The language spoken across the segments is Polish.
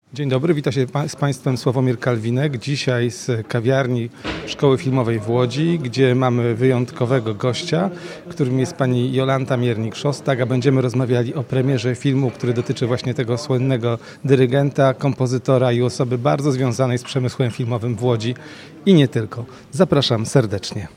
Dzień dobry, witam się z Państwem Sławomir Kalwinek. Dzisiaj z kawiarni Szkoły Filmowej w Łodzi, gdzie mamy wyjątkowego gościa, którym jest pani Jolanta Miernik-Szostak, a będziemy rozmawiali o premierze filmu, który dotyczy właśnie tego słynnego dyrygenta, kompozytora i osoby bardzo związanej z przemysłem filmowym w Łodzi i nie tylko. Zapraszam serdecznie.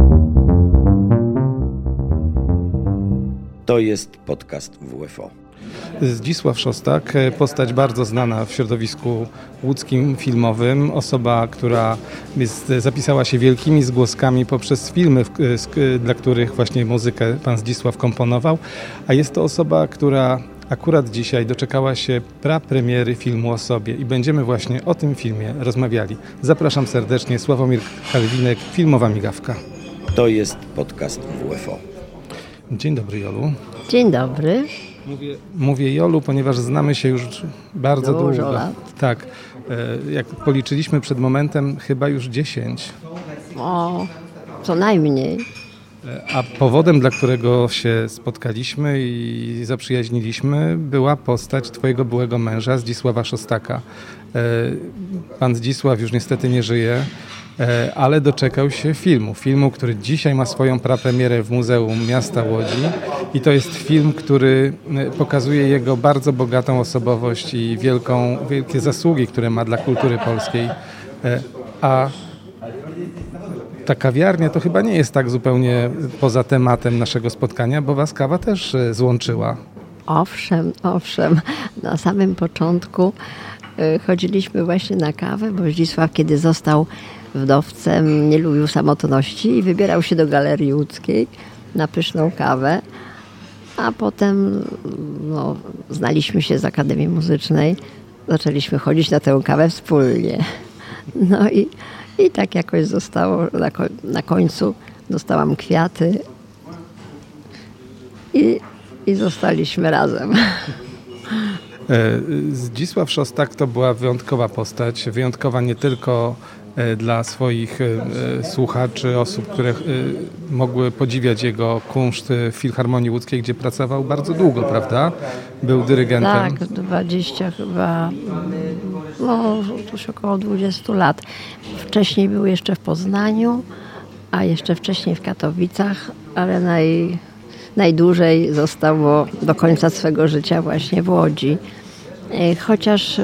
To jest podcast WFO. Zdzisław Szostak, postać bardzo znana w środowisku łódzkim filmowym, osoba, która zapisała się wielkimi zgłoskami poprzez filmy, dla których właśnie muzykę pan Zdzisław komponował, a jest to osoba, która akurat dzisiaj doczekała się prapremiery filmu o sobie i będziemy właśnie o tym filmie rozmawiali. Zapraszam serdecznie, Sławomir Kalwinek, Filmowa Migawka. To jest podcast WFO. Dzień dobry, Jolu. Dzień dobry. Mówię Jolu, ponieważ znamy się już bardzo długo. Lat. Tak, jak policzyliśmy przed momentem, chyba już 10. O, co najmniej. A powodem, dla którego się spotkaliśmy i zaprzyjaźniliśmy, była postać twojego byłego męża, Zdzisława Szostaka. Pan Zdzisław już niestety nie żyje, ale doczekał się filmu, który dzisiaj ma swoją prapremierę w Muzeum Miasta Łodzi i to jest film, który pokazuje jego bardzo bogatą osobowość i wielkie zasługi, które ma dla kultury polskiej. A ta kawiarnia to chyba nie jest tak zupełnie poza tematem naszego spotkania, bo was kawa też złączyła. Owszem. Na samym początku chodziliśmy właśnie na kawę, bo Zdzisław, kiedy został wdowcem, nie lubił samotności i wybierał się do Galerii Łódzkiej na pyszną kawę. A potem znaliśmy się z Akademii Muzycznej, zaczęliśmy chodzić na tę kawę wspólnie. No i tak jakoś zostało, na końcu dostałam kwiaty i zostaliśmy razem. Zdzisław Szostak to była wyjątkowa postać, wyjątkowa nie tylko dla swoich słuchaczy, osób, które mogły podziwiać jego kunszt w Filharmonii Łódzkiej, gdzie pracował bardzo długo, prawda? Był dyrygentem. Tak, 20 chyba, już około 20 lat. Wcześniej był jeszcze w Poznaniu, a jeszcze wcześniej w Katowicach, ale najdłużej został do końca swego życia właśnie w Łodzi. Chociaż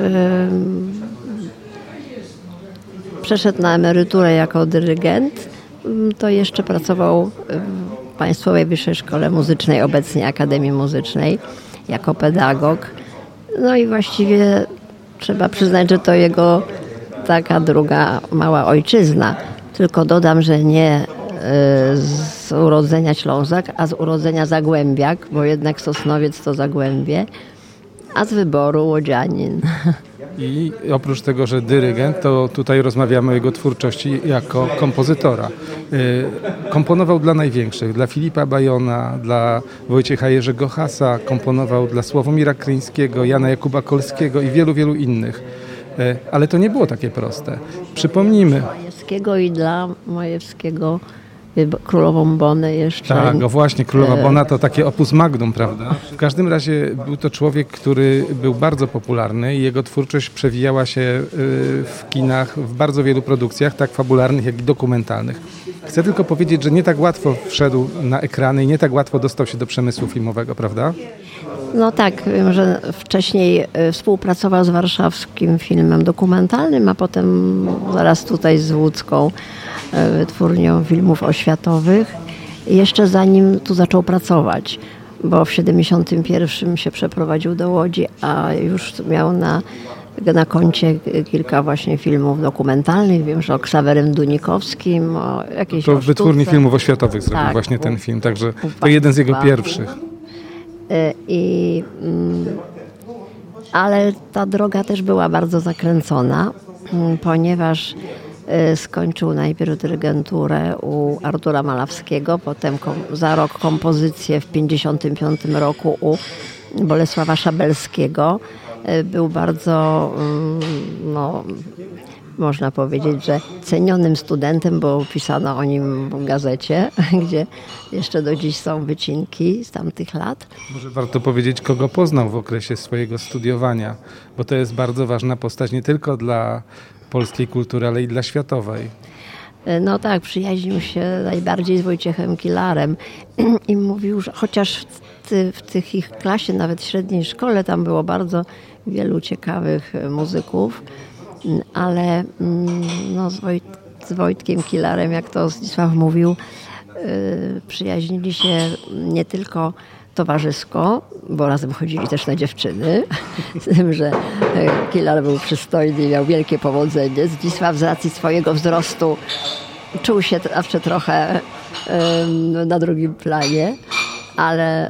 przeszedł na emeryturę jako dyrygent, to jeszcze pracował w Państwowej Wyższej Szkole Muzycznej, obecnie Akademii Muzycznej, jako pedagog. No i właściwie trzeba przyznać, że to jego taka druga mała ojczyzna. Tylko dodam, że nie z urodzenia Ślązak, a z urodzenia Zagłębiak, bo jednak Sosnowiec to Zagłębie, a z wyboru łodzianin. I oprócz tego, że dyrygent, to tutaj rozmawiamy o jego twórczości jako kompozytora. Komponował dla największych, dla Filipa Bajona, dla Wojciecha Jerzego Hasa, komponował dla Sławomira Kryńskiego, Jana Jakuba Kolskiego i wielu, wielu innych. Ale to nie było takie proste. Przypomnijmy. Majewskiego i dla Majewskiego Królową Bonę jeszcze. Tak, właśnie, Królowa Bona to takie opus magnum, prawda? W każdym razie był to człowiek, który był bardzo popularny i jego twórczość przewijała się w kinach, w bardzo wielu produkcjach, tak fabularnych, jak i dokumentalnych. Chcę tylko powiedzieć, że nie tak łatwo wszedł na ekrany i nie tak łatwo dostał się do przemysłu filmowego, prawda? No tak, wiem, że wcześniej współpracował z warszawskim filmem dokumentalnym, a potem zaraz tutaj z łódzką wytwórnią filmów oświatowych. Jeszcze zanim tu zaczął pracować, bo w 1971 się przeprowadził do Łodzi, a już miał na koncie kilka właśnie filmów dokumentalnych. Wiem, że o Ksawerym Dunikowskim, o jakiejś To w wytwórni filmów oświatowych zrobił tak, właśnie ten film, także to jeden z jego pierwszych. Ale ta droga też była bardzo zakręcona, ponieważ skończył najpierw dyrygenturę u Artura Malawskiego, potem za rok kompozycję w 1955 roku u Bolesława Szabelskiego. Był bardzo można powiedzieć, że cenionym studentem, bo pisano o nim w gazecie, gdzie jeszcze do dziś są wycinki z tamtych lat. Może warto powiedzieć, kogo poznał w okresie swojego studiowania, bo to jest bardzo ważna postać nie tylko dla polskiej kultury, ale i dla światowej. No tak, przyjaźnił się najbardziej z Wojciechem Kilarem i mówił, że chociaż w tych ich klasie, nawet średniej szkole, tam było bardzo wielu ciekawych muzyków, ale no, z Wojtkiem Kilarem, jak to Zdzisław mówił, przyjaźnili się nie tylko towarzysko, bo razem chodzili też na dziewczyny, z tym, że Kilar był przystojny i miał wielkie powodzenie. Zdzisław z racji swojego wzrostu czuł się zawsze trochę na drugim planie, ale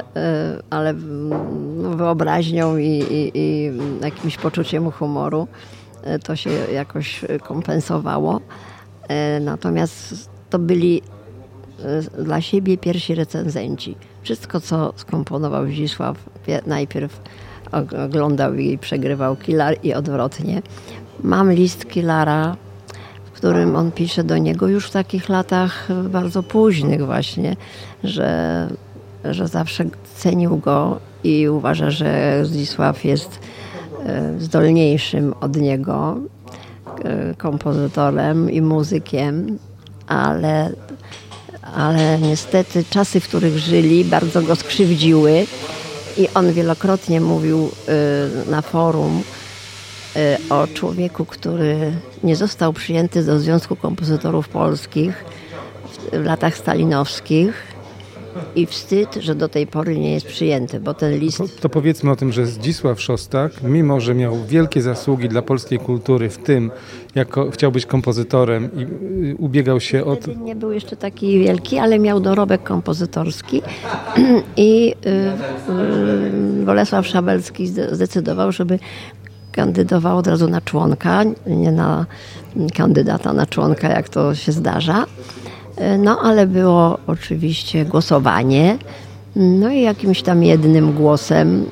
wyobraźnią i jakimś poczuciem humoru to się jakoś kompensowało. Natomiast to byli dla siebie pierwsi recenzenci. Wszystko, co skomponował Zdzisław, najpierw oglądał i przegrywał Kilar i odwrotnie. Mam list Kilara, w którym on pisze do niego już w takich latach bardzo późnych właśnie, że zawsze cenił go i uważa, że Zdzisław jest zdolniejszym od niego kompozytorem i muzykiem, ale niestety czasy, w których żyli, bardzo go skrzywdziły i on wielokrotnie mówił na forum o człowieku, który nie został przyjęty do Związku Kompozytorów Polskich w latach stalinowskich i wstyd, że do tej pory nie jest przyjęty, bo ten list... To powiedzmy o tym, że Zdzisław Szostak, mimo że miał wielkie zasługi dla polskiej kultury w tym, jak chciał być kompozytorem i ubiegał się o... Wtedy nie był jeszcze taki wielki, ale miał dorobek kompozytorski i Bolesław Szabelski zdecydował, żeby kandydował od razu na członka, nie na kandydata na członka, jak to się zdarza. No ale było oczywiście głosowanie, no i jakimś tam jednym głosem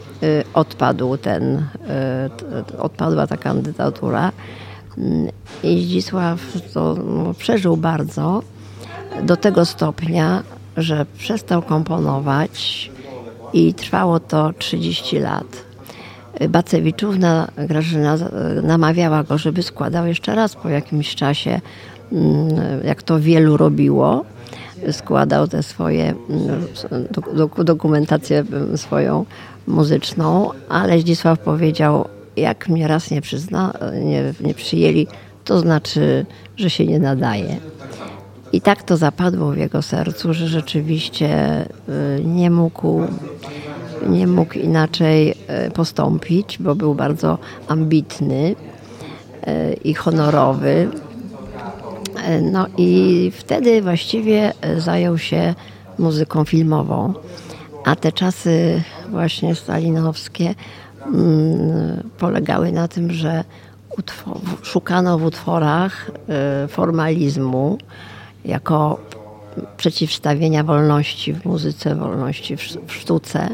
odpadła ta kandydatura i Zdzisław to przeżył bardzo do tego stopnia, że przestał komponować i trwało to 30 lat. Bacewiczówna Grażyna namawiała go, żeby składał jeszcze raz po jakimś czasie, jak to wielu robiło, składał te swoje dokumentację swoją muzyczną, ale Zdzisław powiedział, jak mnie raz nie przyjęli, to znaczy, że się nie nadaje. I tak to zapadło w jego sercu, że rzeczywiście nie mógł inaczej postąpić, bo był bardzo ambitny i honorowy. No i wtedy właściwie zajął się muzyką filmową. A te czasy właśnie stalinowskie polegały na tym, że szukano w utworach formalizmu jako przeciwstawienia wolności w muzyce, wolności w sztuce.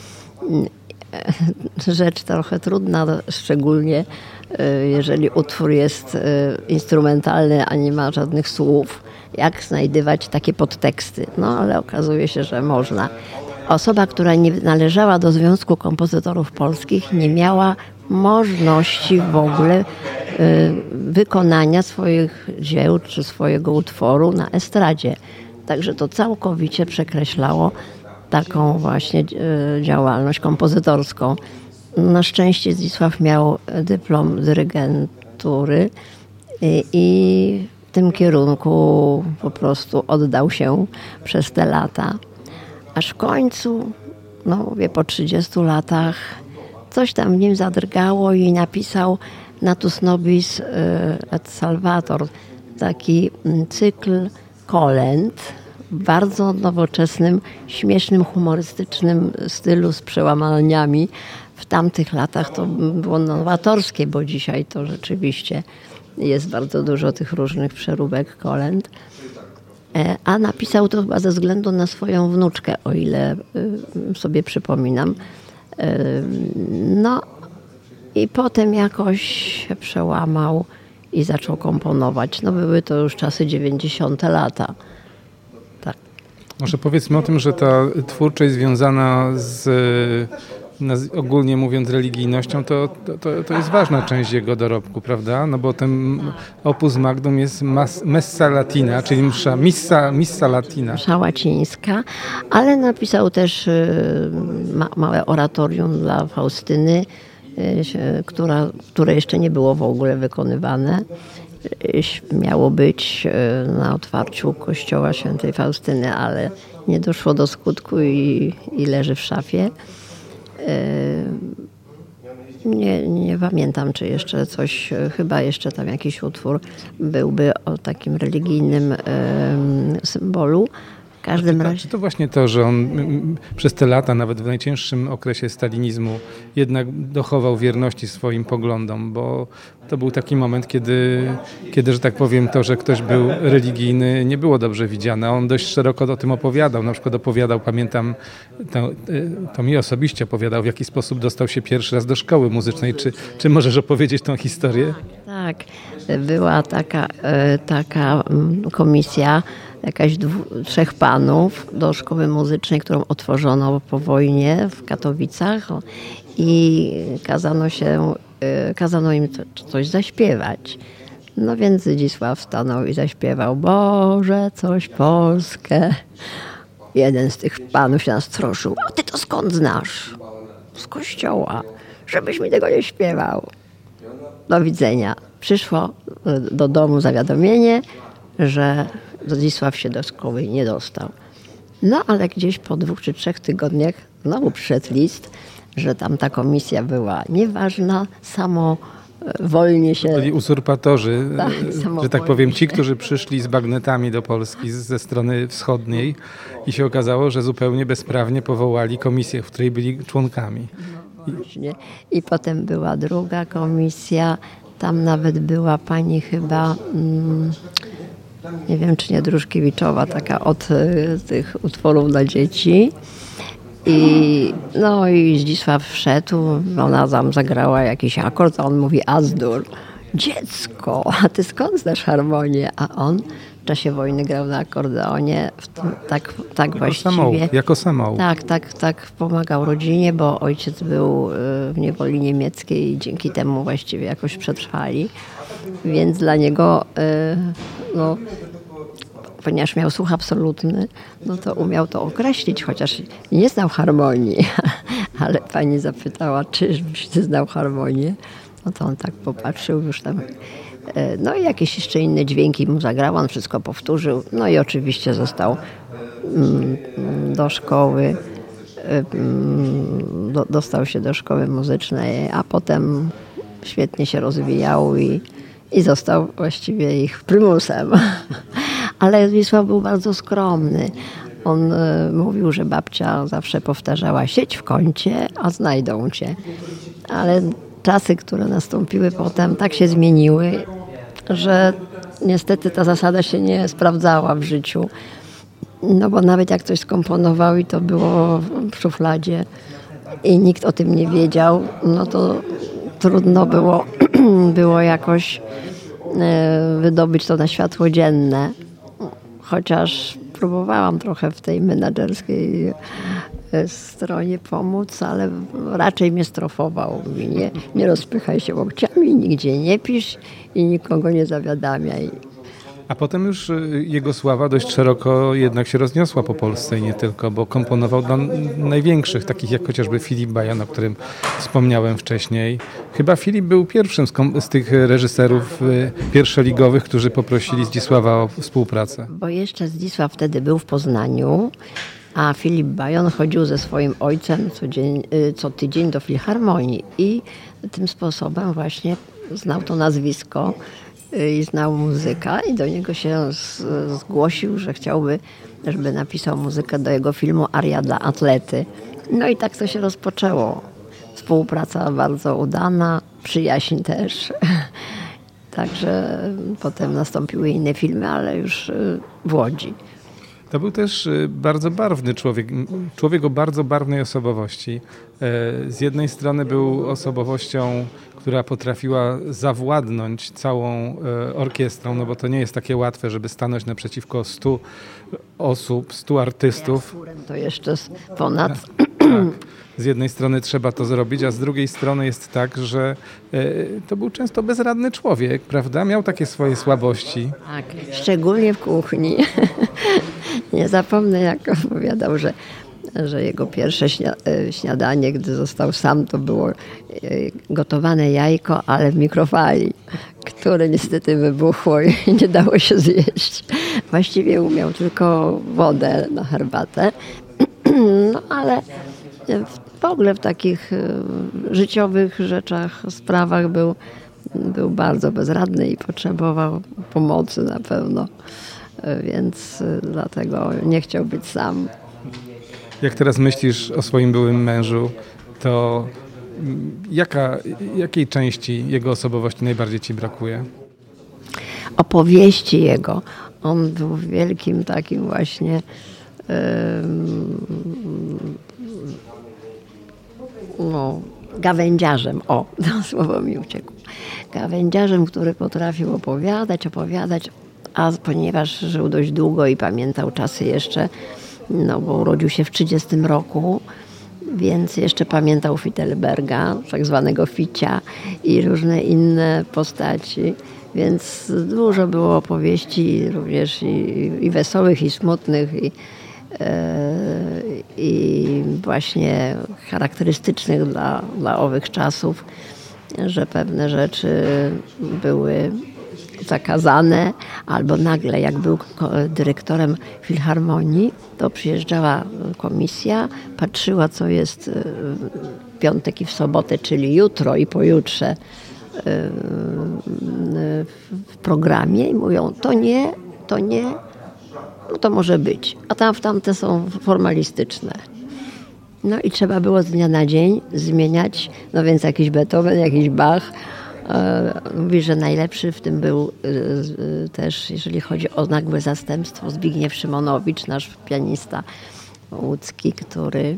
Rzecz trochę trudna, szczególnie jeżeli utwór jest instrumentalny, a nie ma żadnych słów, jak znajdywać takie podteksty. No ale okazuje się, że można. Osoba, która nie należała do Związku Kompozytorów Polskich, nie miała możliwości w ogóle wykonania swoich dzieł czy swojego utworu na estradzie. Także to całkowicie przekreślało taką właśnie działalność kompozytorską. Na szczęście Zdzisław miał dyplom dyrygentury i w tym kierunku po prostu oddał się przez te lata. Aż w końcu, no mówię po 30 latach, coś tam w nim zadrgało i napisał Natus Nobis et Salvator, taki cykl kolęd w bardzo nowoczesnym, śmiesznym, humorystycznym stylu z przełamaniami. W tamtych latach to było nowatorskie, bo dzisiaj to rzeczywiście jest bardzo dużo tych różnych przeróbek kolęd. A napisał to chyba ze względu na swoją wnuczkę, o ile sobie przypominam. No i potem jakoś się przełamał i zaczął komponować. No były to już czasy 90. lata. Tak. Może powiedzmy o tym, że ta twórczość związana z ogólnie mówiąc religijnością, to jest ważna część jego dorobku, prawda? No bo ten opus magnum jest Messa Latina, czyli missa Latina. Msza łacińska, ale napisał też małe oratorium dla Faustyny, które jeszcze nie było w ogóle wykonywane. Miało być na otwarciu kościoła świętej Faustyny, ale nie doszło do skutku i leży w szafie. Nie pamiętam, czy jeszcze coś, chyba jeszcze tam jakiś utwór byłby o takim religijnym symbolu. W każdym razie... Czy to właśnie to, że on przez te lata, nawet w najcięższym okresie stalinizmu, jednak dochował wierności swoim poglądom, bo to był taki moment, kiedy, że tak powiem, to, że ktoś był religijny, nie było dobrze widziane. On dość szeroko o tym opowiadał. Na przykład pamiętam, to mi osobiście opowiadał, w jaki sposób dostał się pierwszy raz do szkoły muzycznej. Czy możesz opowiedzieć tą historię? Tak, była taka komisja, jakaś 3 panów do szkoły muzycznej, którą otworzono po wojnie w Katowicach i kazano im coś zaśpiewać. No więc Zdzisław stanął i zaśpiewał: Boże, coś Polskę. Jeden z tych panów się nastroszył: a ty to skąd znasz? Z kościoła. Żebyś mi tego nie śpiewał. Do widzenia. Przyszło do domu zawiadomienie, że Zdzisław się do szkoły nie dostał. No ale gdzieś po 2 czy 3 tygodniach znowu przyszedł list, że tam ta komisja była nieważna, samowolnie się... Byli uzurpatorzy, tak, że tak powiem, ci, którzy przyszli z bagnetami do Polski ze strony wschodniej i się okazało, że zupełnie bezprawnie powołali komisję, w której byli członkami. I potem była druga komisja, tam nawet była pani chyba... nie wiem, czy nie Druszkiewiczowa, taka od tych utworów dla dzieci. I Zdzisław wszedł, ona tam zagrała jakiś akord, a on mówi: Azdur, dziecko, a ty skąd znasz harmonię? A on w czasie wojny grał na akordeonie, tak właściwie. Jako samouk. Tak, pomagał rodzinie, bo ojciec był w niewoli niemieckiej i dzięki temu właściwie jakoś przetrwali. Więc dla niego, ponieważ miał słuch absolutny, no to umiał to określić, chociaż nie znał harmonii. Ale pani zapytała, czyżbyś ty znał harmonię? No to on tak popatrzył już tam. No i jakieś jeszcze inne dźwięki mu zagrał, on wszystko powtórzył. No i oczywiście został do szkoły, dostał się do szkoły muzycznej, a potem świetnie się rozwijał i został właściwie ich prymusem. Ale Zdzisław był bardzo skromny. On mówił, że babcia zawsze powtarzała: siedź w kącie, a znajdą cię. Ale czasy, które nastąpiły potem, tak się zmieniły, że niestety ta zasada się nie sprawdzała w życiu. No bo nawet jak coś skomponował i to było w szufladzie i nikt o tym nie wiedział, no to trudno było jakoś wydobyć to na światło dzienne. Chociaż próbowałam trochę w tej menadżerskiej stronie pomóc, ale raczej mnie strofował. Mówi: nie rozpychaj się łokciami, nigdzie nie pisz i nikogo nie zawiadamiaj. A potem już jego sława dość szeroko jednak się rozniosła po Polsce i nie tylko, bo komponował dla największych, takich jak chociażby Filip Bajan, o którym wspomniałem wcześniej. Chyba Filip był pierwszym z tych reżyserów pierwszoligowych, którzy poprosili Zdzisława o współpracę. Bo jeszcze Zdzisław wtedy był w Poznaniu, a Filip Bajan chodził ze swoim ojcem co tydzień do Filharmonii i tym sposobem właśnie znał to nazwisko i znał muzyka i do niego się zgłosił, że chciałby, żeby napisał muzykę do jego filmu Aria dla atlety. No i tak to się rozpoczęło. Współpraca bardzo udana, przyjaźń też. Także potem nastąpiły inne filmy, ale już w Łodzi. To był też bardzo barwny człowiek o bardzo barwnej osobowości. Z jednej strony był osobowością, która potrafiła zawładnąć całą orkiestrą, no bo to nie jest takie łatwe, żeby stanąć naprzeciwko 100 osób, 100 artystów. To jeszcze ponad. Tak. Z jednej strony trzeba to zrobić, a z drugiej strony jest tak, że to był często bezradny człowiek, prawda? Miał takie swoje słabości. Tak, szczególnie w kuchni. Nie zapomnę, jak opowiadał, że jego pierwsze śniadanie, gdy został sam, to było gotowane jajko, ale w mikrofali, które niestety wybuchło i nie dało się zjeść. Właściwie umiał tylko wodę na herbatę, no ale w ogóle w takich życiowych rzeczach, sprawach był bardzo bezradny i potrzebował pomocy na pewno, więc dlatego nie chciał być sam. Jak teraz myślisz o swoim byłym mężu, to jakiej części jego osobowości najbardziej ci brakuje? Opowieści jego. On był wielkim takim właśnie gawędziarzem. O, to słowo mi uciekło. Gawędziarzem, który potrafił opowiadać, a ponieważ żył dość długo i pamiętał czasy jeszcze, no bo urodził się w 30 roku, więc jeszcze pamiętał Fittelberga, tak zwanego Ficia i różne inne postaci. Więc dużo było opowieści również i wesołych, i smutnych, i właśnie charakterystycznych dla owych czasów, że pewne rzeczy były zakazane, albo nagle, jak był dyrektorem Filharmonii, to przyjeżdżała komisja, patrzyła, co jest w piątek i w sobotę, czyli jutro i pojutrze w programie i mówią, to nie, no to może być, a tamte są formalistyczne. No i trzeba było z dnia na dzień zmieniać, no więc jakiś Beethoven, jakiś Bach. Mówi, że najlepszy w tym był też, jeżeli chodzi o nagłe zastępstwo, Zbigniew Szymonowicz, nasz pianista łódzki, który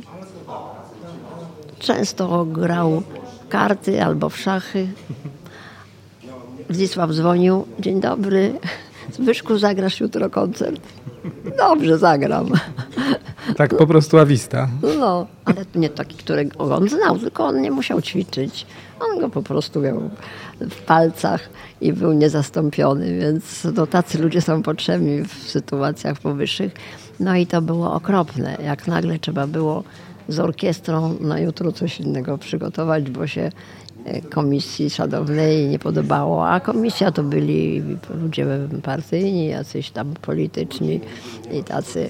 często grał w karty albo w szachy. Zdzisław dzwonił, dzień dobry, Zbyszku, zagrasz jutro koncert? Dobrze, zagram. Tak po prostu awista. No, ale nie taki, którego on znał, tylko on nie musiał ćwiczyć. On go po prostu miał w palcach i był niezastąpiony, więc no, tacy ludzie są potrzebni w sytuacjach powyższych. No i to było okropne, jak nagle trzeba było z orkiestrą na jutro coś innego przygotować, bo się komisji szanownej nie podobało, a komisja to byli ludzie partyjni, jacyś tam polityczni i tacy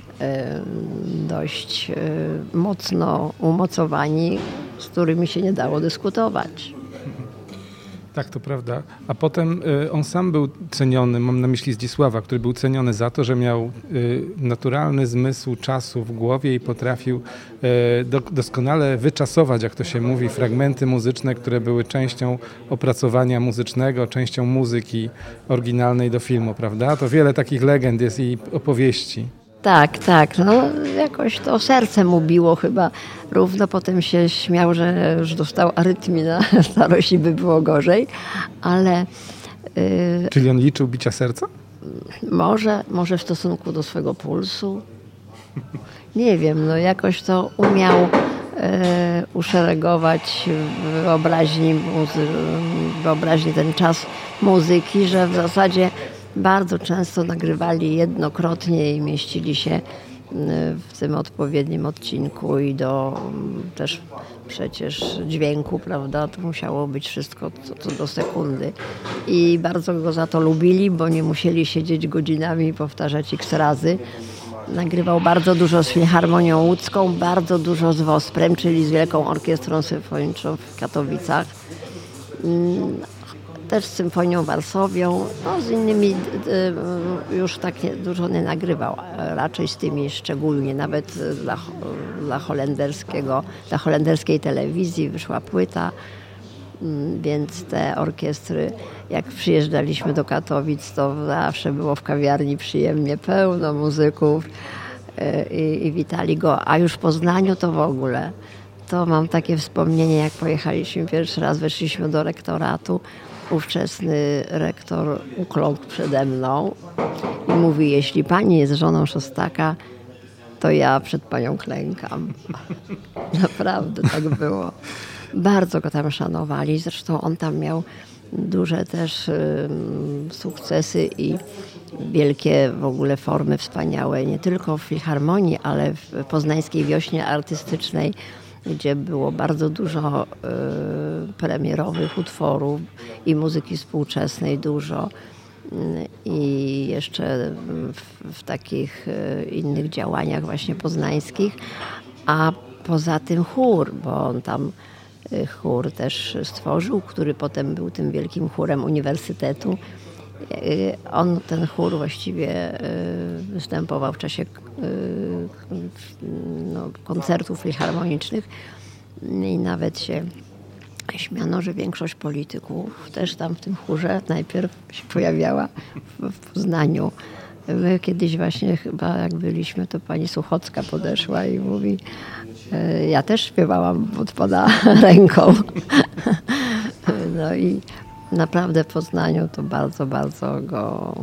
dość mocno umocowani, z którymi się nie dało dyskutować. Tak, to prawda. A potem on sam był ceniony, mam na myśli Zdzisława, który był ceniony za to, że miał naturalny zmysł czasu w głowie i potrafił doskonale wyczasować, jak to się mówi, fragmenty muzyczne, które były częścią opracowania muzycznego, częścią muzyki oryginalnej do filmu, prawda? To wiele takich legend jest i opowieści. Tak. No jakoś to serce mu biło chyba równo. Potem się śmiał, że już dostał arytmii na starość i by było gorzej, ale... Czyli on liczył bicia serca? Może w stosunku do swego pulsu. Nie wiem, no jakoś to umiał uszeregować w wyobraźni ten czas muzyki, że w zasadzie bardzo często nagrywali jednokrotnie i mieścili się w tym odpowiednim odcinku i do też przecież dźwięku, prawda, to musiało być wszystko co do sekundy. I bardzo go za to lubili, bo nie musieli siedzieć godzinami i powtarzać x razy. Nagrywał bardzo dużo z Filharmonią Łódzką, bardzo dużo z WOSPR-em, czyli z Wielką Orkiestrą Symfoniczną w Katowicach. Też z Symfonią Warsowią, no z innymi już tak dużo nie nagrywał, raczej z tymi szczególnie, nawet dla holenderskiej telewizji wyszła płyta, więc te orkiestry, jak przyjeżdżaliśmy do Katowic, to zawsze było w kawiarni przyjemnie, pełno muzyków i witali go, a już w Poznaniu to w ogóle to mam takie wspomnienie, jak pojechaliśmy pierwszy raz, weszliśmy do rektoratu. Ówczesny rektor ukląkł przede mną i mówi: jeśli pani jest żoną Szostaka, to ja przed panią klękam. Naprawdę tak było. Bardzo go tam szanowali. Zresztą on tam miał duże też sukcesy i wielkie w ogóle formy wspaniałe. Nie tylko w Filharmonii, ale w Poznańskiej Wiośnie Artystycznej, gdzie było bardzo dużo premierowych utworów i muzyki współczesnej dużo. I jeszcze w takich innych działaniach właśnie poznańskich. A poza tym chór, bo on tam chór też stworzył, który potem był tym wielkim chórem uniwersytetu. On ten chór właściwie występował w czasie koncertów filharmonicznych i nawet się śmiano, że większość polityków też tam w tym chórze najpierw się pojawiała w Poznaniu. My kiedyś właśnie chyba jak byliśmy, to pani Suchocka podeszła i mówi: ja też śpiewałam pod pana ręką. No i naprawdę w Poznaniu to bardzo, bardzo go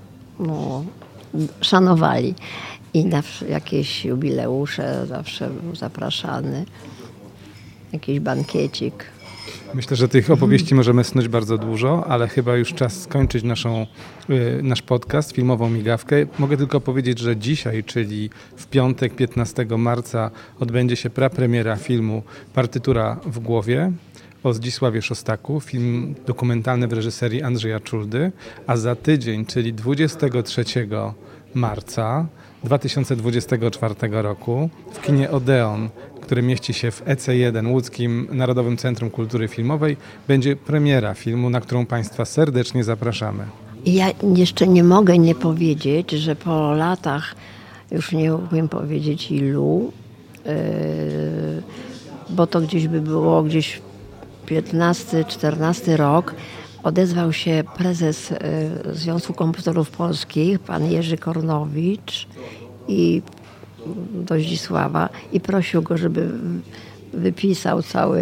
szanowali. I na jakieś jubileusze zawsze był zapraszany. Jakiś bankiecik. Myślę, że tych opowieści możemy snuć bardzo dużo, ale chyba już czas skończyć nasz podcast, filmową migawkę. Mogę tylko powiedzieć, że dzisiaj, czyli w piątek 15 marca odbędzie się prapremiera filmu Partytura w głowie o Zdzisławie Szostaku, film dokumentalny w reżyserii Andrzeja Czuldy, a za tydzień, czyli 23 marca 2024 roku w kinie Odeon, który mieści się w EC1, Łódzkim Narodowym Centrum Kultury Filmowej, będzie premiera filmu, na którą Państwa serdecznie zapraszamy. Ja jeszcze nie mogę nie powiedzieć, że po latach, już nie umiem powiedzieć ilu, bo to gdzieś by było 15-14 rok, odezwał się prezes Związku Kompozytorów Polskich, pan Jerzy Kornowicz, i do Zdzisława i prosił go, żeby wypisał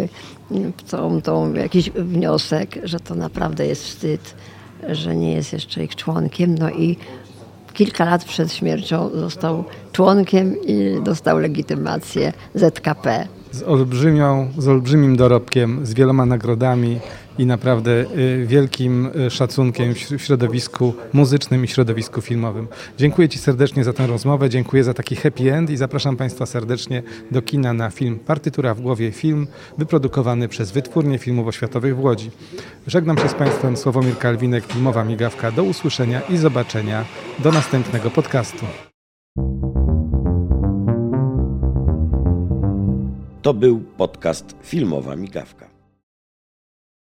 jakiś wniosek, że to naprawdę jest wstyd, że nie jest jeszcze ich członkiem. No i kilka lat przed śmiercią został członkiem i dostał legitymację ZKP. Z olbrzymim dorobkiem, z wieloma nagrodami i naprawdę wielkim szacunkiem w środowisku muzycznym i środowisku filmowym. Dziękuję Ci serdecznie za tę rozmowę, dziękuję za taki happy end i zapraszam Państwa serdecznie do kina na film Partytura w głowie, film wyprodukowany przez Wytwórnię Filmów Oświatowych w Łodzi. Żegnam się z Państwem, Sławomir Kalwinek, filmowa migawka. Do usłyszenia i zobaczenia do następnego podcastu. To był podcast Filmowa Migawka.